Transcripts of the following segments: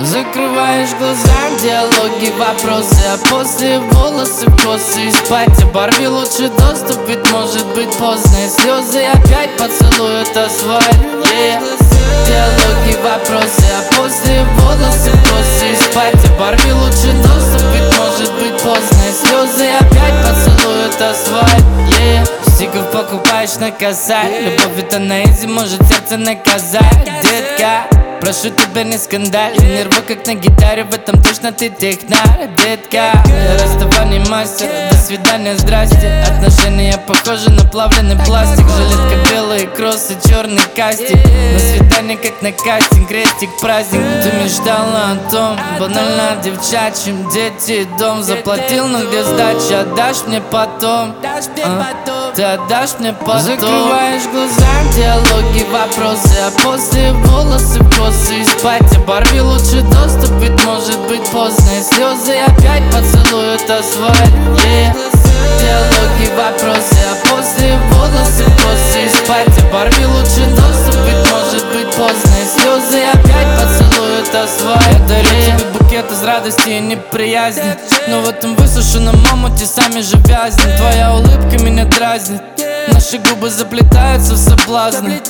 Закрываешь глаза, диалоги, вопросы, а после волосы в косы и спать. Оборви лучше доступ, ведь может быть поздно. И слезы опять поцелуют асфальт, Диалоги, вопросы, а после волосы в косы и спать. Оборви лучше доступ, ведь может быть поздно. И слезы опять поцелуют асфальт, Стиков покупаешь на косарь. Любовь это на изи, может сердце наказать, детка. Прошу тебя, не скандаль. Нервы как на гитаре, в этом точно ты технарь, детка. Расставание мастер, до свидания, здрасте. Отношения похожи на плавленый пластик. Жилетка белые кроссы, черный кастик. На свидание как на кастинг, крестик, праздник. Ты мечтала о том, банально девчачьим. Дети, дом, заплатил, но где сдача? Отдашь мне потом, ты отдашь мне потом. Закрываешь глаза, диалоги, вопросы, а после волосы в косы и спать. Оборви лучше доступ, ведь может быть поздно. И слезы опять поцелуют асфальт, Диалоги, вопросы, а после волосы в косы и спать. Оборви лучше доступ, ведь может быть поздно. И слезы опять поцелуют асфальт. Я дарю тебе букет из радости и неприязни, но в этом высушенном омуте сами же вязнем. Твоя улыбка меня дразнит, наши губы заплетаются в соблазны,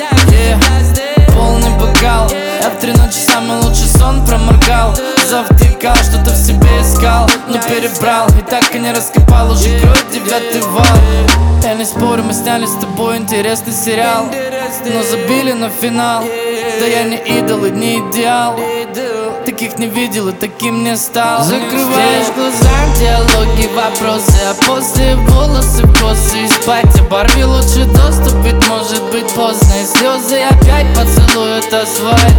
Полный бокал, я в 3 ночи самый лучший сон проморгал. Завтыкал, что-то в себе искал, но перебрал. И так и не раскопал, уже кроет 9-й вал. Я не спорю, мы сняли с тобой интересный сериал, но забили на финал. Да я не идол и не идеал, таких не видел и таким не стал. Закрываешь глаза, диалоги, вопросы, а после волосы в косы и спать. Оборви лучше доступ, ведь может быть поздно. И слезы опять поцелуют асфальт,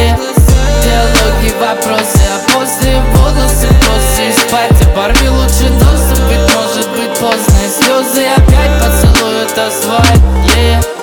Диалоги, вопросы, а после волосы в косы и спать. Оборви лучше доступ, ведь может быть поздно. И слезы опять поцелуют асфальт,